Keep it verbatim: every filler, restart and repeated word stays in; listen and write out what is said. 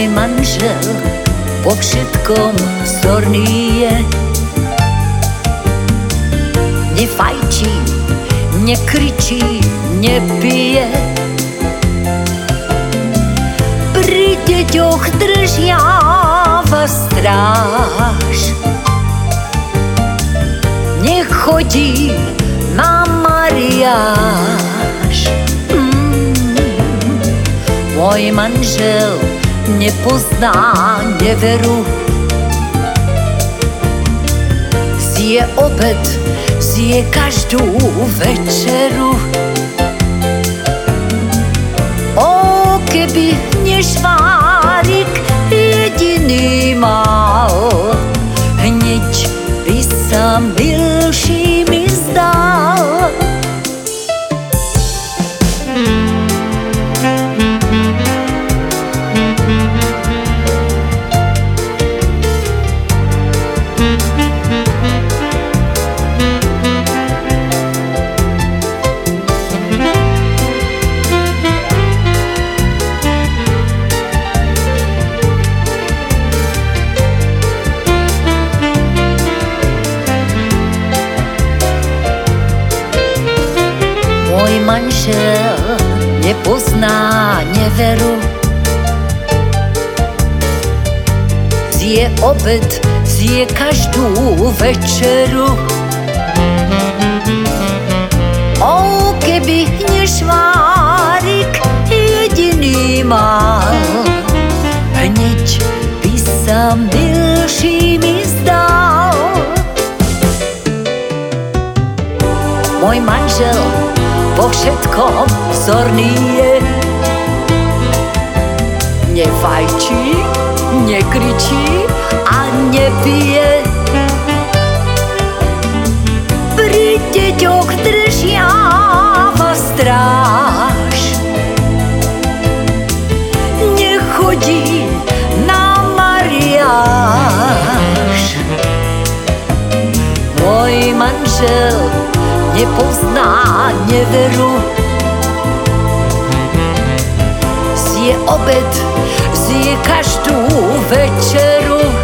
Môj manžel po všetkom vzorný je. Nefajčí, nekričí, nepije. Pri deťoch držiava stráž. Nechodí na mariáž. mm. Môj manžel nepozná neveru. Zje obed, zje každú večeru. O, keby nešvárik jediný mal, hneď by sa milší mi zdal. Môj manžel nepozná neveru. Zje obed, zje každú večeru. O, keby nešvárik jediný mal, hneď by sa milší mi zdal. Môj manžel po všetkom vzorný je. Nefajčí, nekričí a nepije. Pri deťoch držiava stráž. Nechodí na mariáž. Môj manžel nepozná neveru. Zje obed, zje každú večeru.